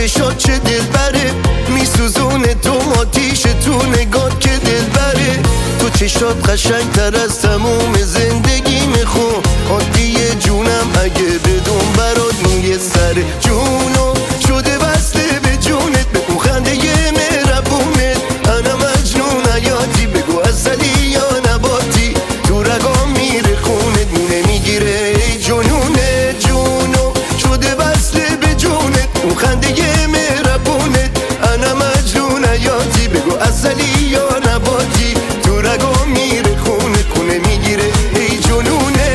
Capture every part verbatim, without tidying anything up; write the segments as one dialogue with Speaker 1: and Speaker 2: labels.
Speaker 1: چشات چه دل بره، میسوزونه تو آتیش تو نگات که دل بره. تو چشات قشنگ تر از تموم زندگی میخون، عادیه جونم اگه بدون برات موی سر جونو شده وصله به جونت. بگو خنده یه مهربونت، انا مجنون حیاتی. بگو ازلی یا نباتی، تو رگام میره خونت، مونه میگیره ای جنونه. جونو شده وصله به جونت، اون خنده یه مهربونت، انا مجنون حیاتی. بگو ازلی یا نباتی، تو رگام میره خونت، مونه میگیره ای جنونه.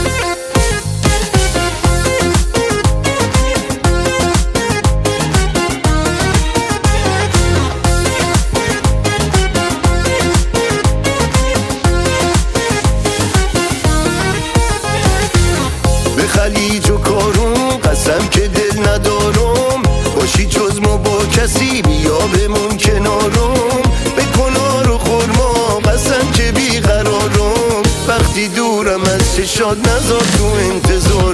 Speaker 1: به خلیج و کارون قسم که دل ندارم، باشی جز ما با کسی بیا بمون کنارم. به کنار و خورما قسم که بیقرارم، وقتی دورم از چشات نذار تو انتظار.